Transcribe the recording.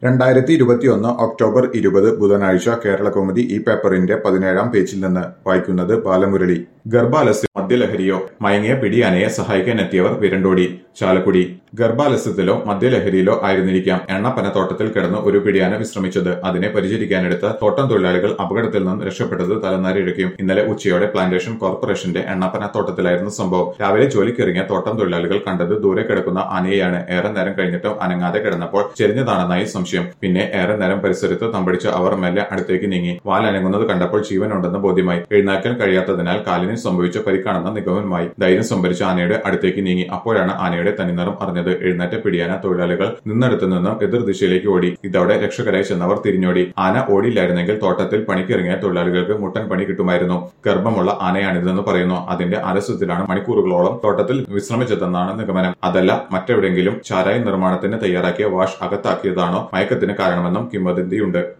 2021 October 20 ബുധനാഴ്ച കേരളകൗമുദി ഈ പേപ്പറിന്റെ 17-ാം പേജിൽ നിന്ന് വായിക്കുന്നത് ബാലമുരളി. ഗർഭാലസ്യം മദ്യലഹരിയോ? മയങ്ങിയ പിടിയാനയെ സഹായിക്കാനെത്തിയവർ വിരണ്ടോടി. ചാലക്കുടി. ഗർഭാലസ്യത്തിലോ മദ്യലഹരിയിലോ ആയിരുന്നിരിക്കാം എണ്ണപ്പനത്തോട്ടത്തിൽ കിടന്ന് ഒരു പിടിയാന വിശ്രമിച്ചത്. അതിനെ പരിചരിക്കാനെടുത്ത തോട്ടം തൊഴിലാളികൾ അപകടത്തിൽ നിന്ന് രക്ഷപ്പെട്ടത് തലനാരിഴയ്ക്കും. ഇന്നലെ ഉച്ചയോടെ പ്ലാന്റേഷൻ കോർപ്പറേഷന്റെ എണ്ണപ്പനത്തോട്ടത്തിലായിരുന്നു സംഭവം. രാവിലെ ജോലിക്കിറങ്ങിയ തോട്ടം തൊഴിലാളികൾ കണ്ടത് ദൂരെ കിടക്കുന്ന ആനയെയാണ്. ഏറെ നേരം കഴിഞ്ഞിട്ടും അനങ്ങാതെ കിടന്നപ്പോൾ ചെരിഞ്ഞതാണെന്നായി സംശയം. പിന്നെ ഏറെ നേരം പരിസരത്ത് തമ്പടിച്ച അവർ മെല്ലെ അടുത്തേക്ക് നീങ്ങി. വാൽ അനങ്ങുന്നത് കണ്ടപ്പോൾ ജീവനുണ്ടെന്ന് ബോധ്യമായി. എഴുന്നേൽക്കാൻ കഴിയാത്തതിനാൽ കാലിന് സംഭവിച്ച പരിക്കാണെന്ന നിഗമനമായി. ധൈര്യം സംഭരിച്ച ആനയുടെ അടുത്തേക്ക് നീങ്ങി. അപ്പോഴാണ് ആനയുടെ തനിനിറം അറിഞ്ഞത്. എഴുന്നേറ്റ പിടിയാന തൊഴിലാളികൾ നിന്നിടത്തു നിന്നും എതിർദിശയിലേക്ക് ഓടി. ഇതോടെ രക്ഷകരായി ചെന്നവർ തിരിഞ്ഞോടി. ആന ഓടിയില്ലായിരുന്നെങ്കിൽ തോട്ടത്തിൽ പണിക്കിറങ്ങിയ തൊഴിലാളികൾക്ക് മുട്ടൻ പണി കിട്ടുമായിരുന്നു. ഗർഭമുള്ള ആനയാണിതെന്ന് പറയുന്നു. അതിന്റെ ആലസ്യത്തിലാണ് മണിക്കൂറുകളോളം തോട്ടത്തിൽ വിശ്രമിച്ചതെന്നാണ് നിഗമനം. അതല്ല മറ്റെവിടെയെങ്കിലും ചാരായ നിർമ്മാണത്തിന് തയ്യാറാക്കിയ വാഷ് അകത്താക്കിയതാണോ മയക്കത്തിന് കാരണമെന്നും കിംവദന്തിയുണ്ട്.